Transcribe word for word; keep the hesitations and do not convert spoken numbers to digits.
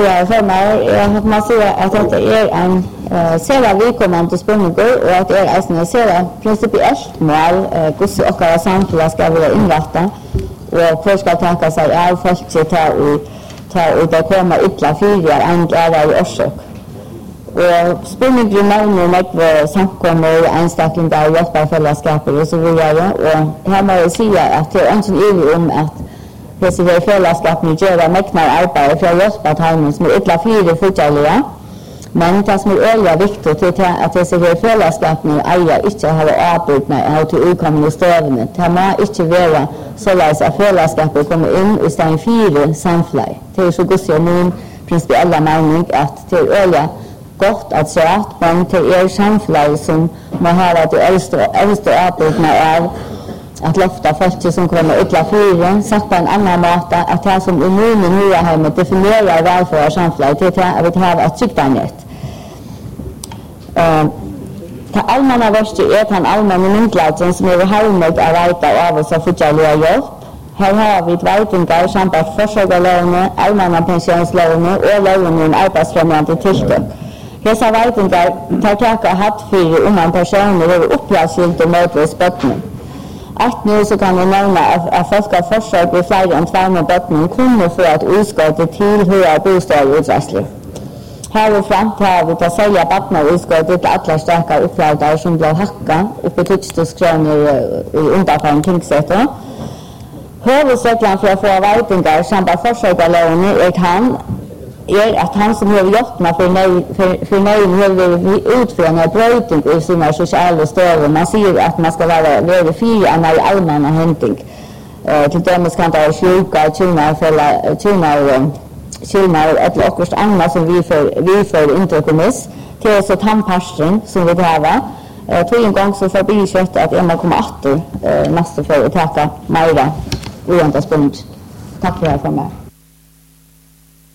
jag för mig jag man säger att det är en uh, sera välkomnande spänningar och att det är en sera principiellt mål uh, hur så och samhället ska vara inrättat och för ska tänka sig är folk att ta och ta och det kommer illa fyra en glädje i orsak. Och spänningen mellan med samkommer enstaka och hjälpfällskap och så vidare och här måste jag säga att det är inte enig om att det är fällskap nu gör mäknar arbete för att hjälpa till som är illa fyra fortaliga men det som är öliga viktigt är att det är fällskap nu äger inte har avbryt med att utkomma stöden det må inte vara så läs att fällskapet kommer in i stan fyra samfällig det är så gott jag min principiella mening att det är öliga gott att säga att man till er samfällig som man har att det äldsta äldsta avbrytna är att löfta folk som kommer ytla fyra sagt på en annan måte att det som immunen nya hemmet definierar välfärd och samfällig det är att vi har ett trycktanget. Det allmänna värsta är den allmänna myndlagen som är hemmet att rätta av oss och fortsätta hjälp. Här har vi ett vejtingar samt att försökarlåne, allmänna pensionslåne och låne en arbetsfrämjande tillstånd. Dessa vejtingar tar tillbaka hatt för om man personer över uppgiftsskilt och mötesbötning. Att nu så kan vi nämna att folk har försökt vid flera än två med bötning kunde få att utskottet tillhöra bostadsutväxling. Här och fram har vi att sälja bötna utskottet till alla starka uppläggare som blev hacka uppe till tusen i underfaren tingsrätten. Huvudsäklan för att få vejtingar samt att försökarlåne är att han är att han som har gjort mig för nej för, för nej har utförande brötning i sina sociala stöd. Man säger att man ska vara verifierad i allmänna hämting. Eh, till dömes kan det vara sjuka, tjuna, fälla, tjuna, tjuna eller också annat som vi för, vi för inte kommis. Till så tandpastring som vi behöver. Eh, tog en gång så förbi kött att en komma åtta eh, nästa för att täcka Majra. Oantas punkt. Tack för det här för mig.